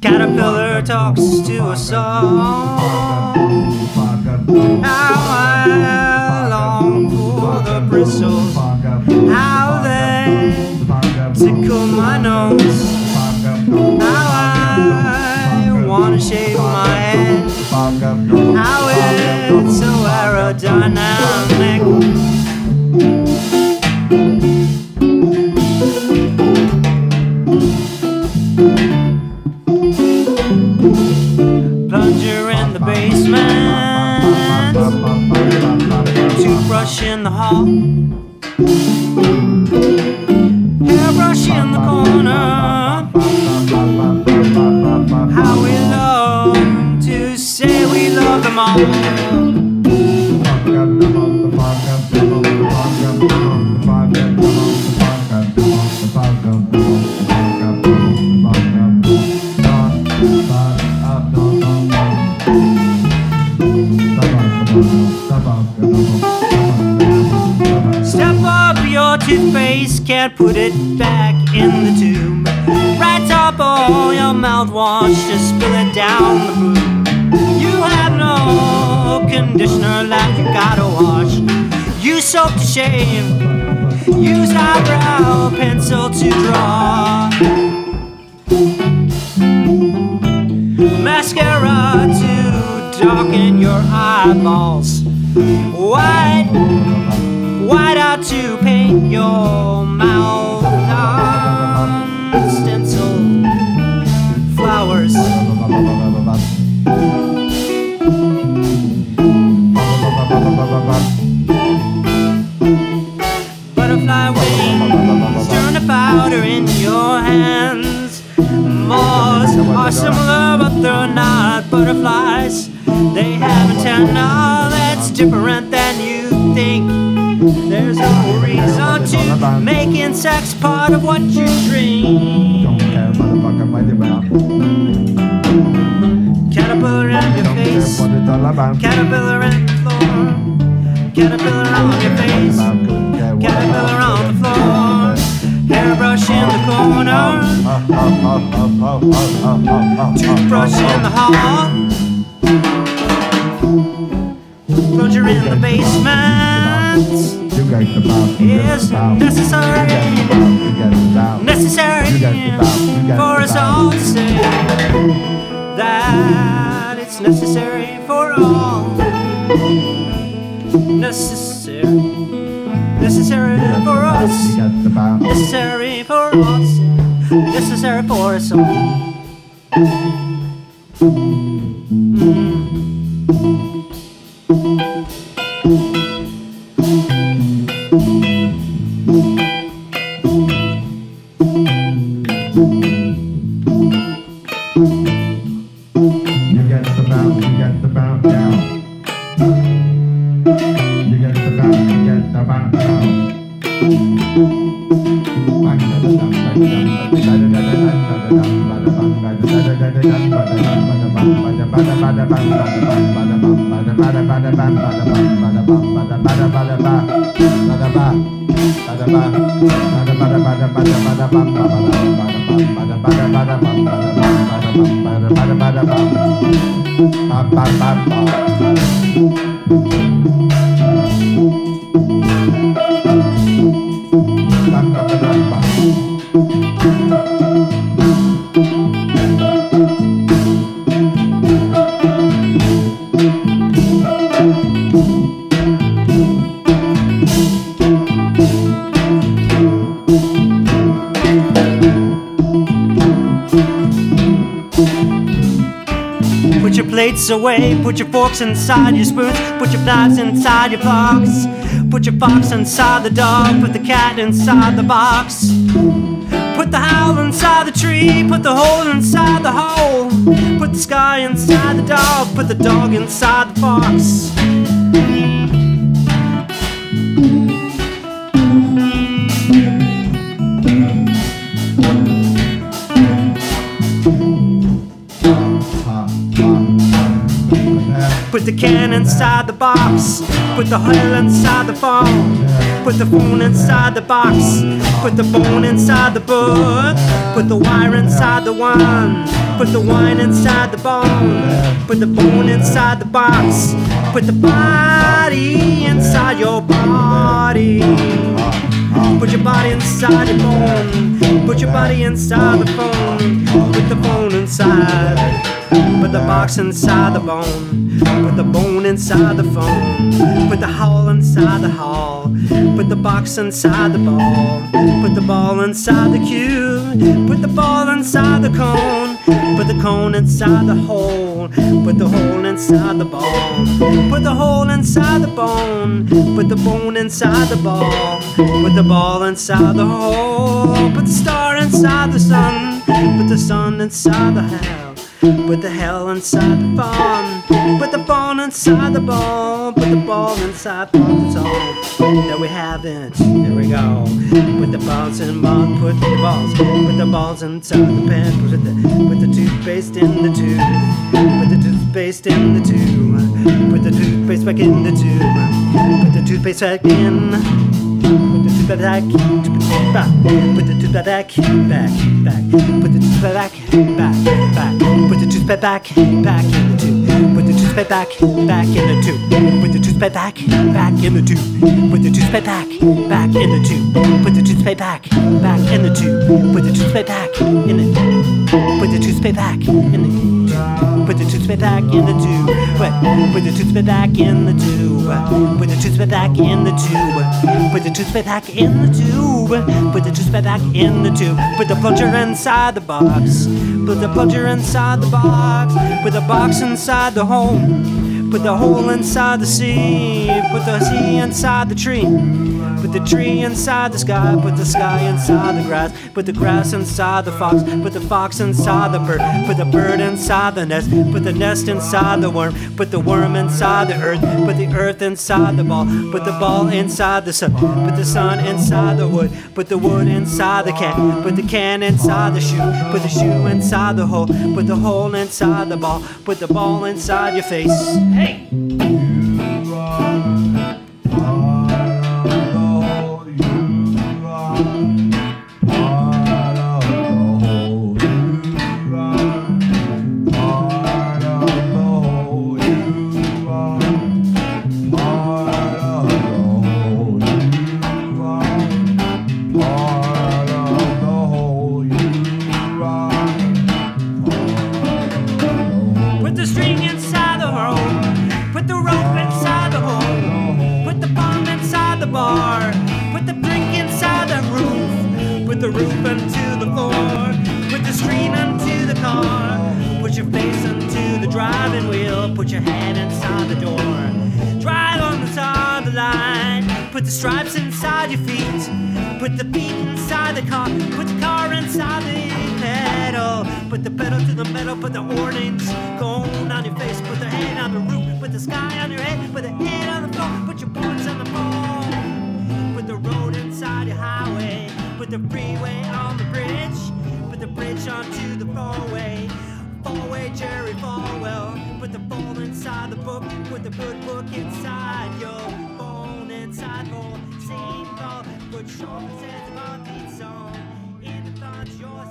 Caterpillar talks to a song. How I long for the bristles, how they tickle my nose, how I wanna shave my head, how it's so aerodynamic. Plunger in the basement, toothbrush in the hall, hairbrush in the corner. How we love to say we love them all. Step up your toothpaste, can't put it back in the tube. Right top all your mouthwash, just spill it down the boob. You have no conditioner left, you gotta wash. Use soap to shave, use eyebrow pencil to draw. Mascara to darken your eyeballs. White out to paint your mouth. Stencil flowers. Butterfly wings, turn the powder in your hands. Moths are similar, but they're not butterflies. They have antenna that's different than you think. There's no reason to make insects part of what you drink. Don't care, motherfucker, what about? Caterpillar in your face, What it's all about? caterpillar in the floor, caterpillar on your face, caterpillar on the floor, hairbrush in the corner, toothbrush in the hall, plunger in the basement is necessary for us all to say that it's necessary for all. Necessary for us, necessary for us, necessary for us all. You get the bounce, you get the bounce down. You get the bounce, you get the bounce down. Put your plates away, put your forks inside your spoons, put your knives inside your forks, put your fox inside the dog, put the cat inside the box, put the howl inside the tree, put the hole inside the hole, put the sky inside the dog, put the dog inside the fox. Put the can inside the box, put the hole inside the phone, Put the phone inside the box. Put the bone inside the book. Put the wire inside the wine. Put the wine inside the bone. Put the bone inside the box. Put the body inside your body. Put your body inside your bone. Put your body inside the phone. Put the phone inside. Put the box inside the bone. Put the bone inside the phone. Put the hole inside the hall. Put the box inside the ball. Put the ball inside the cube. Put the ball inside the cone. Put the cone inside the hole. Put the hole inside the ball. Put the hole inside the bone. Put the bone inside the ball. Put the ball inside the hole. Put the star inside the sun. Put the sun inside the hell. Put the hell inside the fun. Put the ball inside the ball. Put the ball inside the ball. That's all that we have it. There we go. Put the balls in ball. Put the balls. Put the balls inside the pen. Put the toothpaste in the tube. Put the toothpaste in the tube. Put the toothpaste back in the tube. Put the toothpaste back in. Put the toothpaste back. Put the toothpaste back. Back. Put the toothpaste back. Back. Put the toothpaste back. Back in the tube. Put the toothpaste back. Back in the tube. Put the toothpaste back. Back in the tube. Put the toothpaste back. Back in the tube. Put the toothpaste back. Back in the tube. Put the toothpaste back in the. Put the toothpaste back in the. Put the toothpaste back in the tube. Put the toothpaste back in the tube. Put the toothpaste back in the tube. Put the toothpaste back in the tube. Put the toothpaste back in the tube. Put the plunger inside the box. Put the plunger inside the box. Put the box inside the hole. Put the hole inside the sea. Put the sea inside the tree. Put the tree inside the sky. Put the sky inside the grass. Put the grass inside the fox. Put the fox inside the bird. Put the bird inside the nest. Put the nest inside the worm. Put the worm inside the earth. Put the earth inside the ball. Put the ball inside the sun. Put the sun inside the wood. Put the wood inside the can. Put the can inside the shoe. Put the shoe inside the hole. Put the hole inside the ball. Put the ball inside your face. Hey! Put the string inside the hole. Put the rope inside the hole. Put the bomb inside the bar. Put the drink inside the roof. Put the roof into the floor. Put the screen into the car. Put your face into the driving wheel. Put your head inside the door. Drive on the side of the line. Put the stripes inside your feet. Put the feet inside the car. Put the car inside the pedal. Put the pedal to the metal. Put the orange cone on your face. Put the head on the roof. Put the sky on your head. Put the head on the floor. Put your boards on the phone. Put the road inside your highway. Put the freeway on the bridge. Put the bridge onto the four-way. Four-way Jerry Falwell. Put the phone inside the book. Put the good book inside your phone. Inside for same ball. Put your sense of our beat song in the thoughts yours.